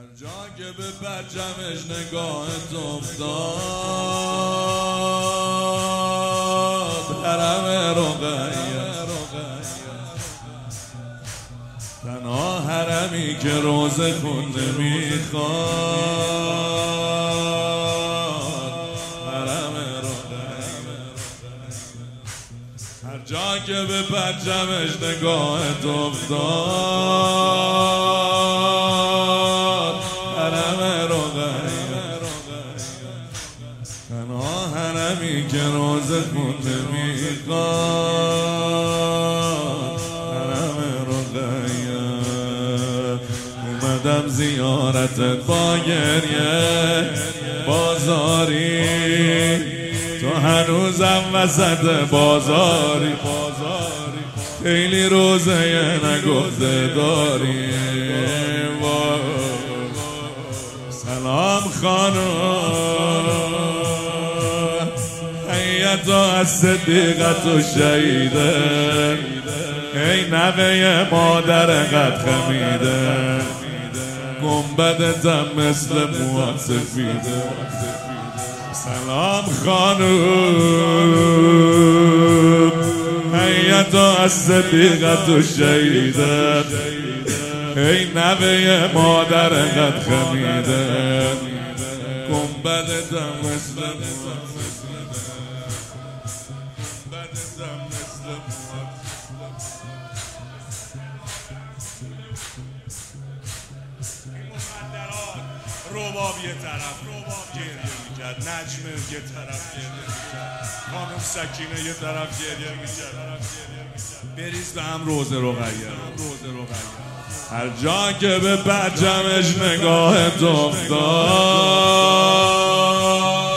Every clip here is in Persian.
جا که به پرچمش نگاهت افتاد، حرم رقیه تنها حرمی که روزه خون نمیخواد، حرم رقیه هر جا که به پرچمش نگاهت افتاد، حرم رقیه تنها حرمی که روزه خون نمیخواد، حرم رقیه اومدم زیارتت با گریه بازاری، تو هنوزم وسط بازاری، خیلی روزه نگفته داری. سلام خانم، حیات از صدیقت و شهیده، ای نوه مادر قد خمیده، گنبدتم مثل موات سفیده. سلام خانم، حیات از صدیقت و شهیده، ای نوه مادر قد خمیده، گنبدتم مثل موات سفیده. رباب یه طرف گریه میکرد، نجم یه طرف گریه میکرد، خانم سکینه یه طرف گریه میکرد. بریز به هم روزه رقیه، هر جا که به پرچمش نگاهت افتاد،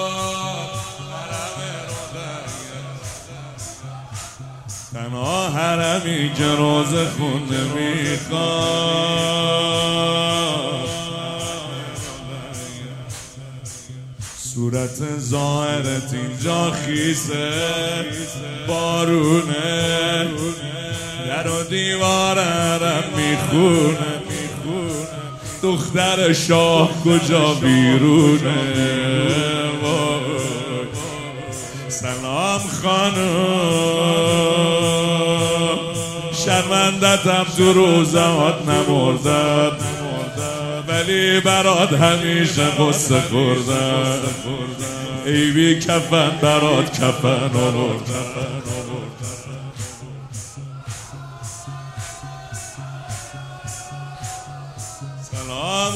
تنها حرمی که روزه خون نمیخواد، صورت ظاهرت اینجا خیسه بارونه، در و دیوار حرم میخونه، دختر شاه کجا بیرونه. سلام خانم، شرمندتم تو روزهات نمردم، ولی برات همیشه قصه خوردم، ای بی کفن برات کفن آوردم. سلام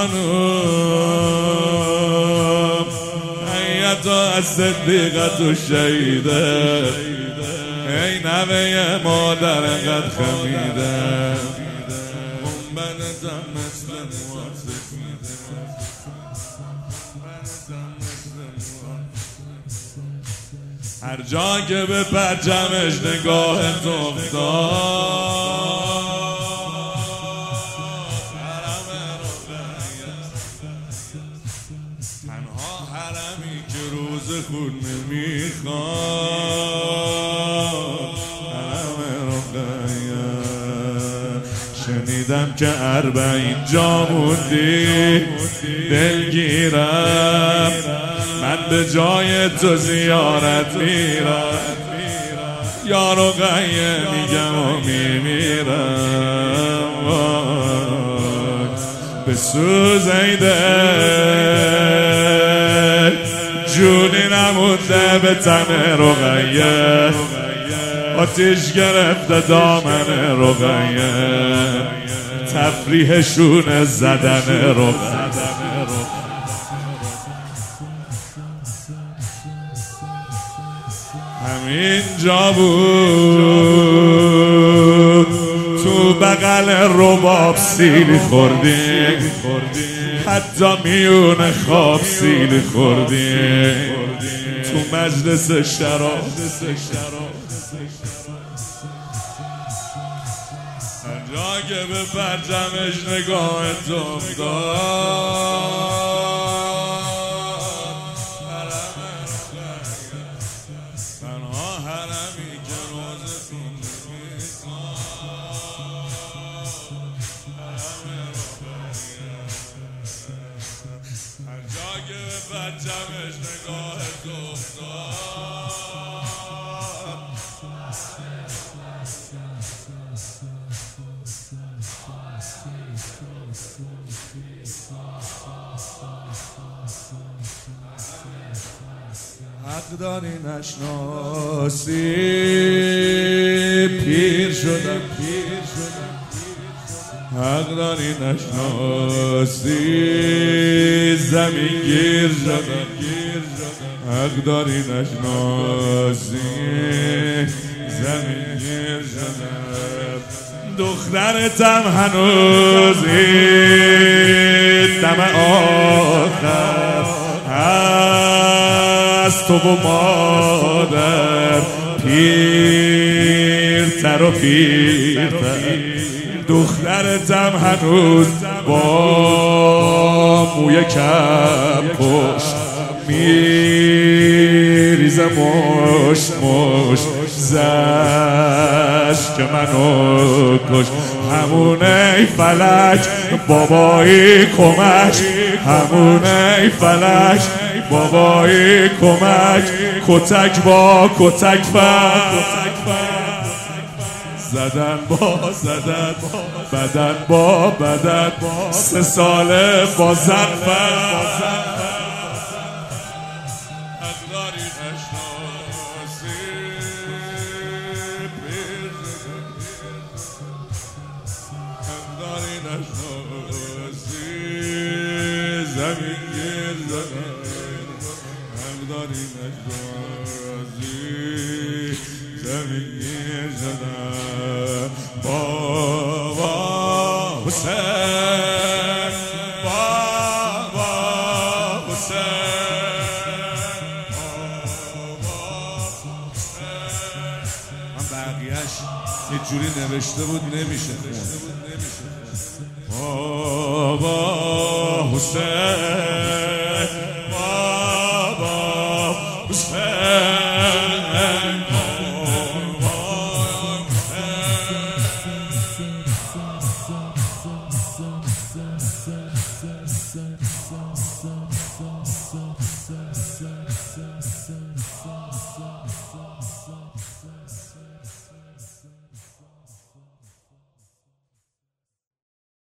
خانم، حیات از صدیقت و شهیده، ای نوه مادر قد خمیده، گنبدتم مثل موات سفیده. هر جا که به پرچمش نگاهت افتاد، تنها حرمی که روز خود نمیخواد، حرم رقیه. شنیدم که 40 جا موندی دلگیرم، من به جای تو زیارت میرم، یا رقیه میگم و میمیرم. به سوزیده جونی نمونده به تن رقیه، آتیش گرفته دامن رقیه، تفریحشون زدن رقیه. همین جا بود تو بغل رباب سیلی خوردیم، حتی میون خواب سیلی خوردیم، تو مجلس شراب. هر جا که به پرچمش نگاهت افتاد، تنها حرمی که روزه خون نمیخواد، برجمش نگاه دختر حق داری نشناسی پیر شدم حق داری نشناسی زمین گیر شدم حق داری نشناسی زمین گیر شدم دخترتم هنوزی دم آخر از تو و مادر پیرتر و پیرتر دخترتم هنوز با موی کم پشت میریزه مشت زشت که منو کش همون ای فلک بابایی کمک همون ای فلک بابایی کمک کتک با کتک زدن با زدن بدن با بدن 3 ساله با زن زمین گیر زدن حق داری نشناسی زمین گیر زدن بابا حسین بابا حسین بابا حسین من بقیهش یه جوری نوشته بود نمیشه بابا حسین بابا حسین